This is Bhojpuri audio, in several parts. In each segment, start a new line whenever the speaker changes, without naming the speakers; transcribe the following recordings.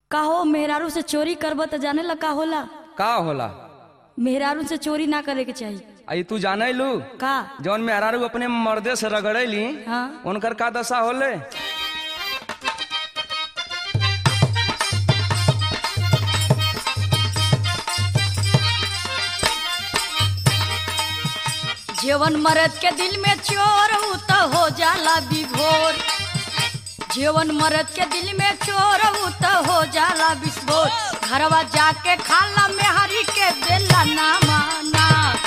का हो मेहरारू से चोरी करब त जाने ला का होला?
का होला?
मेहरारू से चोरी ना करे के चाहिए।
आई तू जाने लू
का?
जौन मेहरारू अपने मर्दे से रगड़ेली
हाँ।
उनकर का दशा होले?
जीवन मर्द के दिल में चोर हूँ तो हो जाला विभोर। जीवन मर्द के दिल में चोर हूँ तो हो जाला विस्फोट। घरवा जाके खाला मेहरी के बेला ना माना।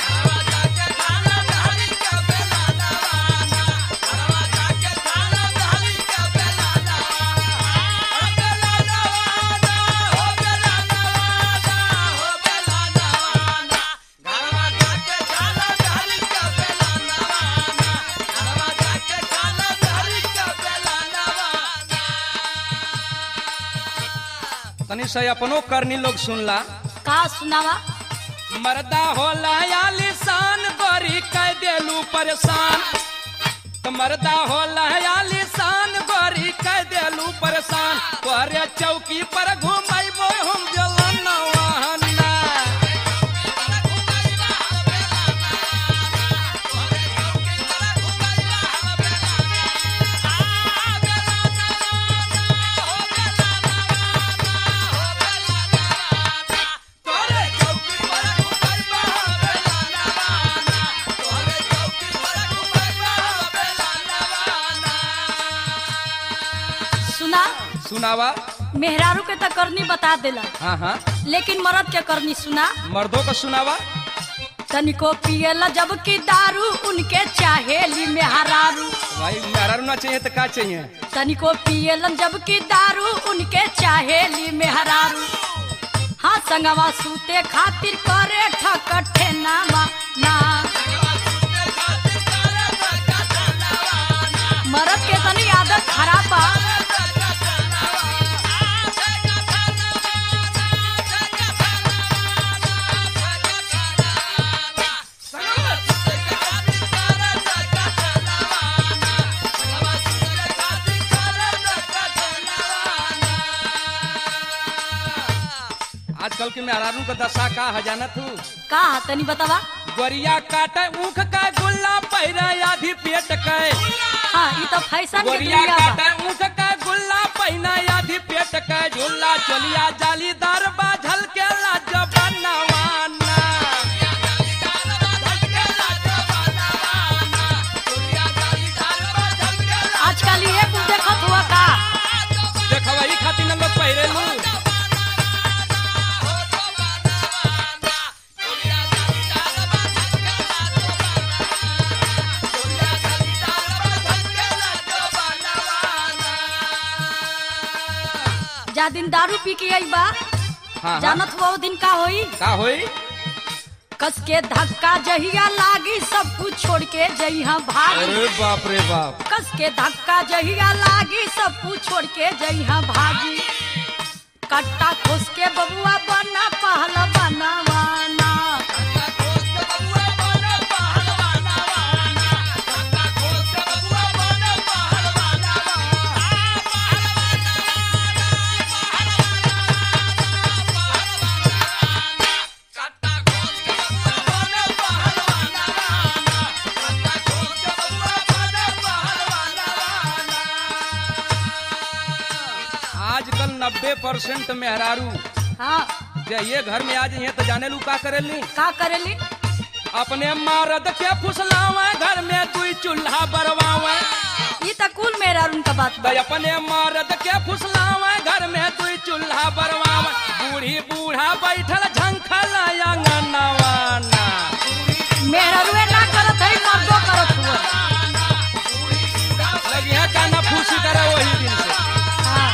तनी से अपनो करनी लोग सुनला।
का सुनावा?
मर्दा होला या लिसान गोरी कह देलू परेशान। तो मर्दा होला या लिसान गोरी कह देलू परेशान। तोरे चौकी पर घुमाइबो हम जलनवाना। सुनावा।
मेहरारू के तो करनी बता देला।
हाँ हाँ।
लेकिन मर्द के करनी सुना।
मर्दों का सुनावा।
तनिको पियला जब की दारू उनके चाहेली मेहरारू।
भाई मेहरारू ना चाहिए तो का चाहिए?
तनिको पियला जब की दारू उनके चाहेली मेहरारू। हाँ संगवा सूते खातिर करे ठकठे नामा ना। मर्द के तनी आदत खराब बा।
आजकल के मेहरारू का दशा का हजानत हूँ
का तनी बतावा।
गोरिया काटे ऊख का गुल्ला पहिरा आधी पेट के।
हाँ ये तो फैशन के
गोरिया
दुनिया बा।
काटे ऊख का गुल्ला पहिना आधी पेट के। झूला चलिया जालीदार बाझल के लाज बनवाना।
आजकल ये कुछ देखत हुआ का?
देखवा ई खातिर न लोग पहिरेलू।
जा दिन दारू पी के आई बा।
हाँ,
जानत हुआ वो दिन का होई?
का होई?
कस के धक्का जहिया लागी सब कुछ छोड़ के जइहा भागी।
अरे बाप रे बाप।
कस के धक्का जहिया लागी सब कुछ छोड़ के जइहा भागी। कट्टा खोस के बबुआ बना पहला बनवाना।
आजकल 90% मेहरारू
हाँ
ये घर में आज यहाँ तो जाने लू का करेली?
का करेली?
अपने मर्द के फुसलावे घर में दुई चूल्हा बरवावे।
ये तो कुल मेरा उनका बात बा।
अपने मर्द के फुसलावे घर में दुई चूल्हा बरवावे। बूढ़ी बूढ़ा बैठल झंखल अंगनवाना।
मेहरुए ना करत है मर्दो करत हुआ।
लगी है काना फूसी करे वही दिन से।
हाँ।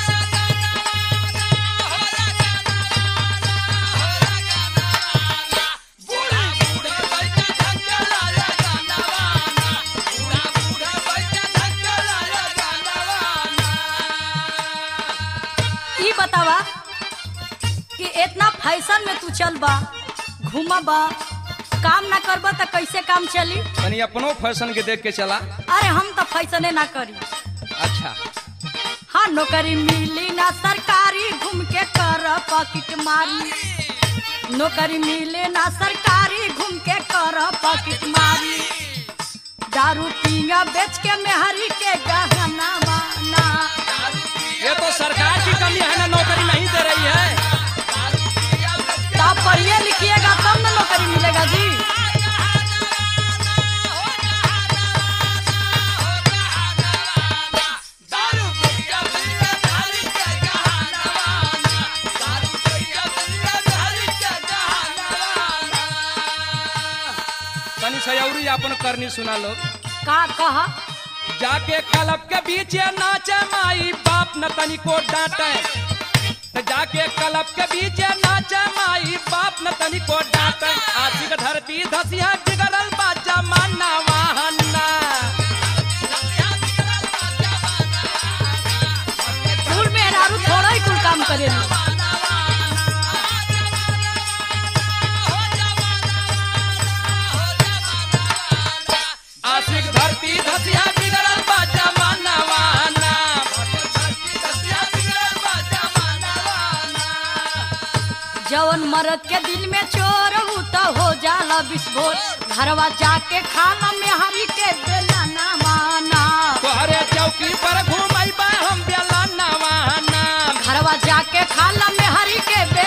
ई बतावा कि इतना फैशन में तू चल बा घूमा बा काम ना करबा तो कैसे काम चली?
तनी अपनो फैशन के देख के चला।
अरे हम तो फैसने ना करी।
अच्छा
हाँ नौकरी मिली ना सरकारी घूम पॉकेट मारी। नौकरी मिले ना सरकारी घूम के कर पॉकेट मारी। दारू पींगा बेच के मेहरी के गहना बाना।
ये तो सरकार की कमी है ना, नौकरी नहीं दे रही है।
आप पढ़िए लिखिएगा तब ना नौकरी मिलेगा जी।
तनी सयौरी अपन करनी सुना लो।
का कहा
जाके क्लब के बीच नाचे माई बाप न तनी को डांटे। जाके क्लब के बीच नाचे माई बाप न तनी को डांटे। आशिक धरती धसिया बिगड़ल बा जमाना वाहना।
कुल मेहरारू थोड़ा ही कुल काम करेली।
आशिक धरती धसिया बिगड़ल बा जमाना वाहना।
जवन मर्द के दिल में चोर हूँ तो हो जाला विस्फोट। घरवा जाके खाना मेहरी के बेला ना माना।
तोहरे चौकी पर घूमई हम बेला नवाना।
घरवा जाके खाना मेहरी के